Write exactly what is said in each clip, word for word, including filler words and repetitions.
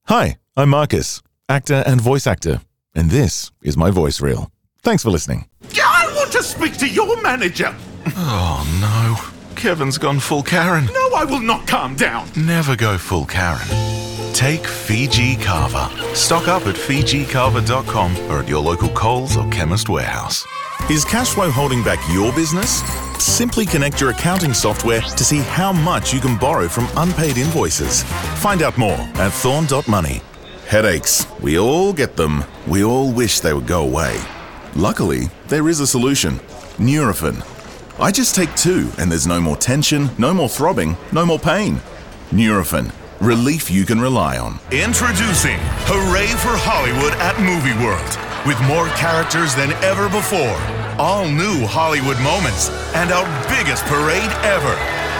Hi, I'm Marcus, actor and voice actor, and this is my voice reel. Thanks for listening. I want to speak to your manager. Oh no, Kevin's gone full Karen. No, I will not calm down. Never go full Karen. Take Fiji Carver. Stock up at Fiji Carver dot com or at your local Coles or Chemist Warehouse. Is Cashflow holding back your business? Simply connect your accounting software to see how much you can borrow from unpaid invoices. Find out more at thorn dot money. Headaches, we all get them. We all wish they would go away. Luckily, there is a solution. Nurofen. I just take two and there's no more tension, no more throbbing, no more pain. Nurofen. Relief you can rely on. Introducing Hooray for Hollywood at Movie World. With more characters than ever before. All new Hollywood moments and our biggest parade ever.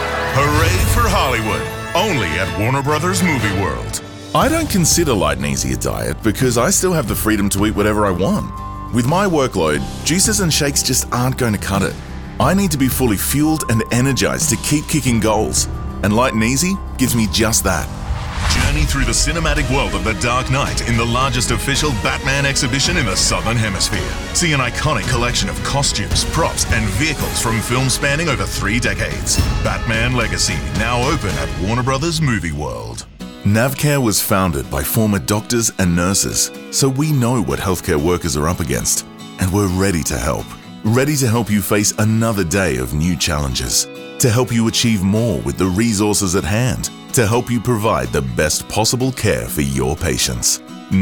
Hooray for Hollywood. Only at Warner Brothers Movie World. I don't consider Light and Easy a diet because I still have the freedom to eat whatever I want. With my workload, juices and shakes just aren't going to cut it. I need to be fully fueled and energized to keep kicking goals. And Light and Easy gives me just that. Journey through the cinematic world of The Dark Knight in the largest official Batman exhibition in the Southern Hemisphere. See an iconic collection of costumes, props, and vehicles from films spanning over three decades. Batman Legacy, now open at Warner Brothers Movie World. Navcare was founded by former doctors and nurses, so we know what healthcare workers are up against, and we're ready to help. Ready to help you face another day of new challenges, to help you achieve more with the resources at hand, to help you provide the best possible care for your patients.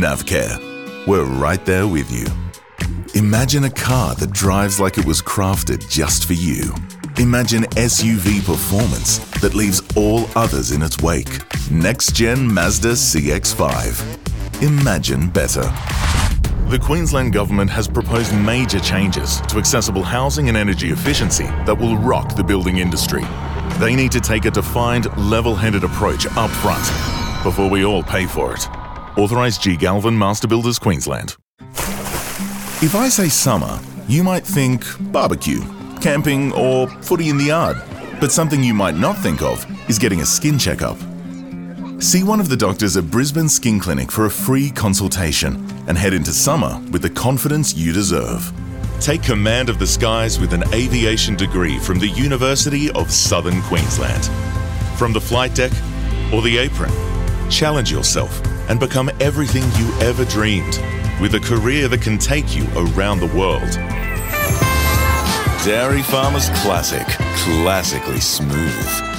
Navcare, we're right there with you. Imagine a car that drives like it was crafted just for you. Imagine S U V performance that leaves all others in its wake. Next-gen Mazda C X five. Imagine better. The Queensland Government has proposed major changes to accessible housing and energy efficiency that will rock the building industry. They need to take a defined, level-headed approach up front before we all pay for it. Authorised G. Galvin, Master Builders, Queensland. If I say summer, you might think barbecue, camping, or footy in the yard. But something you might not think of is getting a skin checkup. See one of the doctors at Brisbane Skin Clinic for a free consultation and head into summer with the confidence you deserve. Take command of the skies with an aviation degree from the University of Southern Queensland. From the flight deck or the apron, challenge yourself and become everything you ever dreamed with a career that can take you around the world. Dairy Farmers Classic, classically smooth.